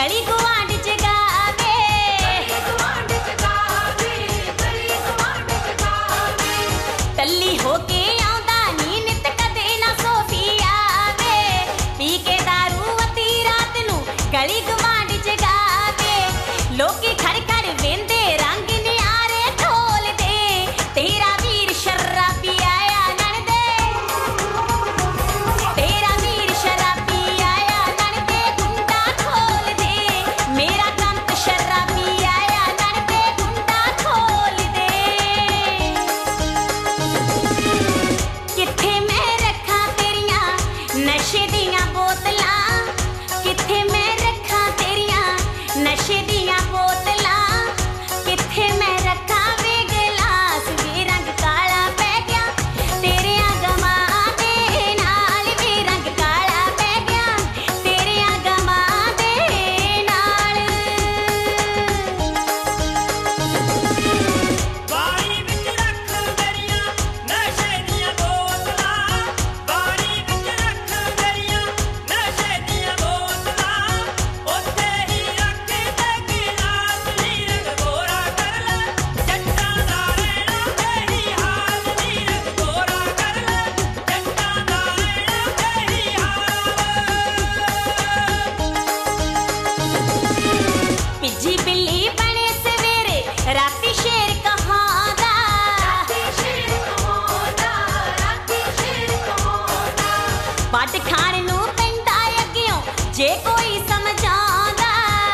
गली गुआंढ च गावे टल्ली होके आउंदा नी नित कदे ना सोफी आवे पी के दारू अती रात नू गली गुआंढ च गावे लोकी खड़ खड़ वेंदे रंग नियारे ढोल दे तेरा वीर शराबी आया नणदे तेरा वीर शराबी आया नणदे गुंडा खोल दे मेरा कंत शराबी आया नणदे गुंडा खोल दे किथे मैं रखा तेरिया नशे दियां बोतलां किथे मैं रखा तेरिया नशे दियां बोतलां किथे मैं रखा वे गिलास वे रंग काला पै गया तेरिया गमां दे नाल वे रंग काला पै गया तेरिया गमां दे नाल बारी विच रख मेरिया नशे दियां बोतलां बारी विच रख मेरिया नशे दियां बोतलां उत्थे ही रख दे गिलास नी रंग गोरा कर ले जट्टां दा रहना तेरी हाल नी रंग गोरा कर ले जट्टां दा रहना तेरी हाल पिज्जी बिल्ली बने सवेरे राती शेर कहांदा पट खाण नू पैंदा अग्गियों जे कोई समझांदा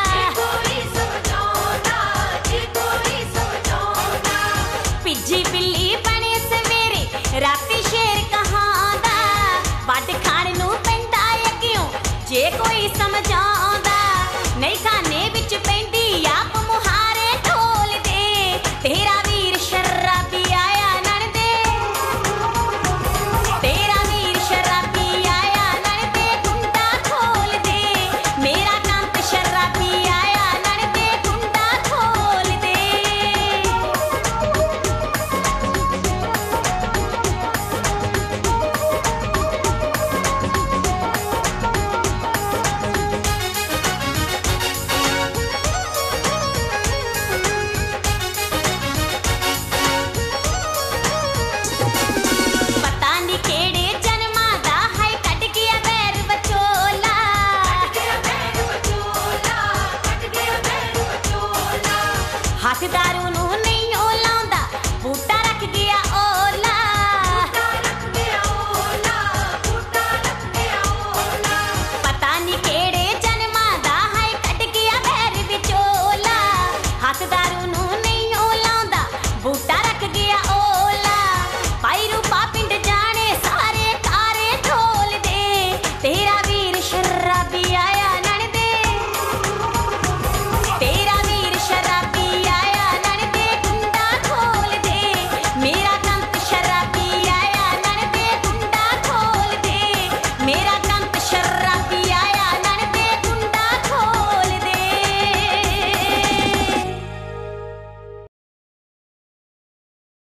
पिज्जी बिल्ली बने सवेरे राती शेर कहांदा पट खाण नू पैंदा अग्गियों जे कोई समझांदा नहीं खाने विच पैंदी आप मुहारे ढोल दे तेरा वीर शराबी आया नणदे तेरा वीर शराबी आया नणदे गुंडा खोल दे मेरा कंत शराबी आया नणदे गुंडा खोल दे पता नी केड़े जन्मां दा हाय कट गया बैर बचोला हाथ दारू